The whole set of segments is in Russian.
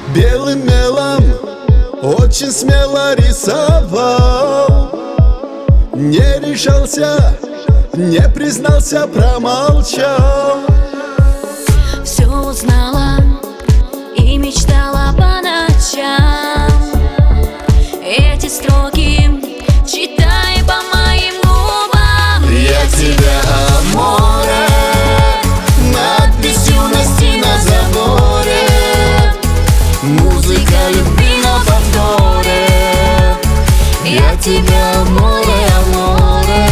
Белым мелом очень смело рисовал. Не решался, не признался, промолчал. Все узнала и мечтала по ночам. Эти строки читай по моим губам. Я тебя, аморе, надпись юности на заборе. Музыка любви на повторе. Я тебя, аморе, аморе.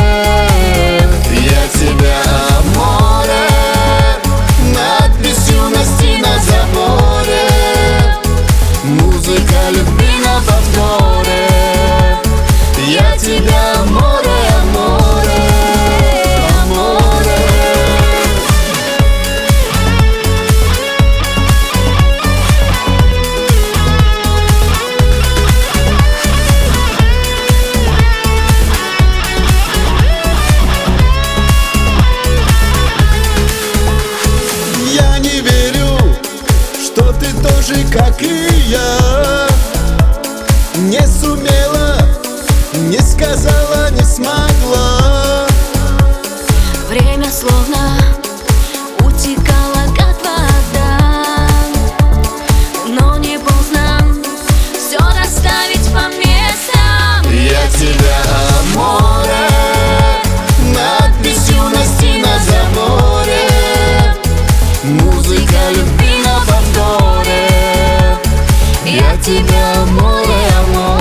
Я тебя, аморе, надпись юности на заборе. Музыка любви на повторе. Я тебя, аморе, аморе, аморе. Я не верю, что ты тоже, как и я, не сумела, не сказала, не смогла. Время словно утекало, как вода, но не поздно все расставить по местам. Я тебя, аморе, надпись юности на заборе. Музыка любви на повторе. Я тебя, аморе, аморе.